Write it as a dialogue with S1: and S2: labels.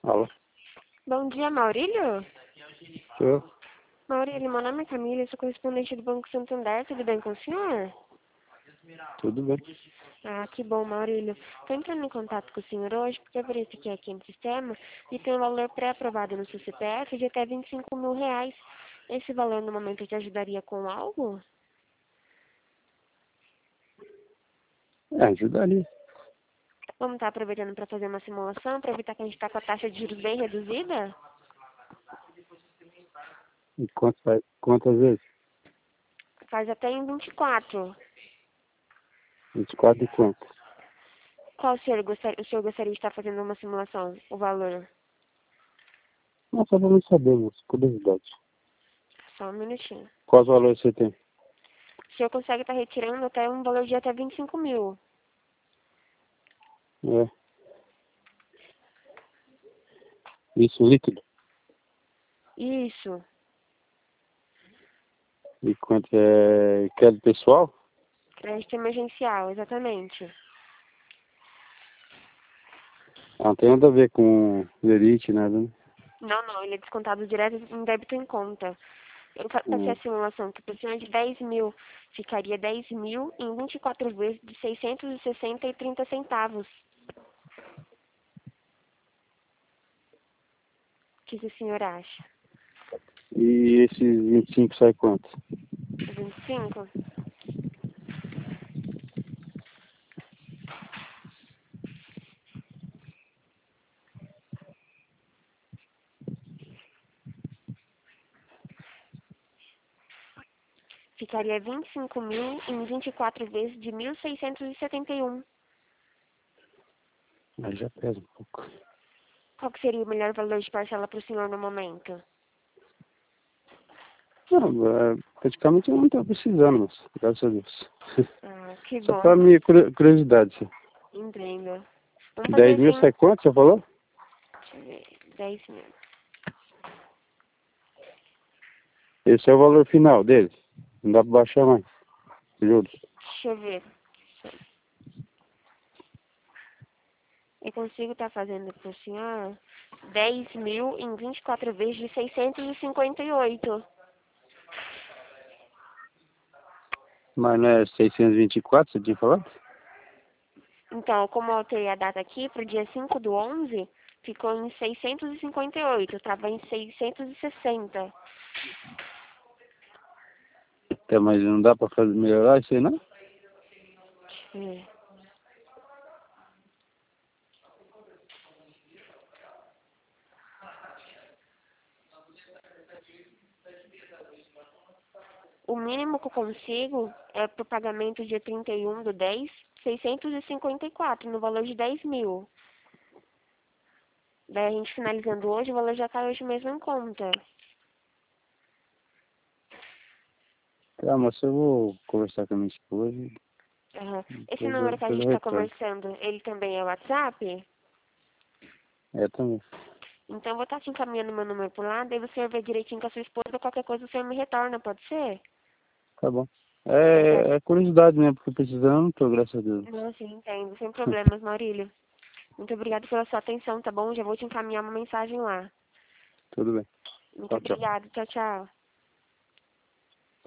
S1: Alô?
S2: Bom dia, Maurílio.
S1: Eu?
S2: Maurílio, meu nome é Camila, eu sou correspondente do Banco Santander. Tudo bem com o senhor?
S1: Tudo bem.
S2: Ah, que bom, Maurílio. Estou entrando em contato com o senhor hoje porque eu verifiquei aqui no sistema e tem um valor pré-aprovado no seu CPF de até R$ 25.000. Esse valor no momento te ajudaria com algo?
S1: Ajudaria.
S2: Vamos estar aproveitando para fazer uma simulação, para evitar que a gente está com a taxa de juros bem reduzida?
S1: E quantas vezes?
S2: Faz até em 24.
S1: 24 e quanto?
S2: Qual o senhor gostaria de estar fazendo uma simulação? O valor?
S1: Não, só pra não saber, moço. Curiosidade.
S2: Só um minutinho.
S1: Quais valores você tem?
S2: O senhor consegue estar retirando até um valor de até 25.000.
S1: É. Isso líquido?
S2: Isso.
S1: E quanto é crédito pessoal?
S2: Crédito emergencial, exatamente.
S1: Não tem nada a ver com lerite, nada, né?
S2: Não, ele é descontado direto em débito em conta. Eu passei
S1: Hum.
S2: a simulação que para o senhor de 10.000 ficaria 10.000 em 24 vezes de 660,30 centavos. O que o senhor acha?
S1: E esses 25 sai quanto?
S2: 25? Ficaria 25.000 em 24 vezes de 1.671.
S1: Aí já pesa um pouco.
S2: Qual que seria o melhor valor de parcela para o senhor no momento?
S1: Não, praticamente eu não estou precisando, mas graças a Deus.
S2: Ah, que
S1: Só
S2: bom.
S1: pra minha curiosidade. Só.
S2: Entendo. Vamos fazer
S1: 10 mil
S2: assim.
S1: sai quanto, você falou?
S2: Deixa eu ver. 10.000.
S1: Esse é o valor final dele. Não dá pra baixar mais. Juros.
S2: Deixa eu ver. Eu consigo estar fazendo para o senhor 10.000 em 24 vezes de 658.
S1: Mas não é 624, você tinha falado?
S2: Então, como eu alterei a data aqui para o dia 5/11, ficou em 658. Estava em 660.
S1: É, mas não dá pra fazer, melhorar isso aí, não?
S2: Deixa eu ver. O mínimo que eu consigo é para o pagamento dia 31/10, 654, no valor de 10.000. Daí a gente finalizando hoje, o valor já cai hoje mesmo em conta.
S1: Tá, mas eu vou conversar com a minha esposa e
S2: Aham. Esse
S1: depois
S2: número que a
S1: eu
S2: gente está
S1: retorno.
S2: conversando, ele também é WhatsApp?
S1: É, também.
S2: Então eu vou estar te encaminhando meu número por lá, daí você vê direitinho com a sua esposa, qualquer coisa você me retorna, pode ser?
S1: Tá bom.
S2: Então tá.
S1: É curiosidade mesmo, porque precisando, não tô, graças a Deus.
S2: Não, sim, entendo. Sem problemas, Maurílio. Muito obrigada pela sua atenção, tá bom? Já vou te encaminhar uma mensagem lá.
S1: Tudo bem.
S2: Muito
S1: Tchau, tchau.
S2: obrigada. Tchau, tchau.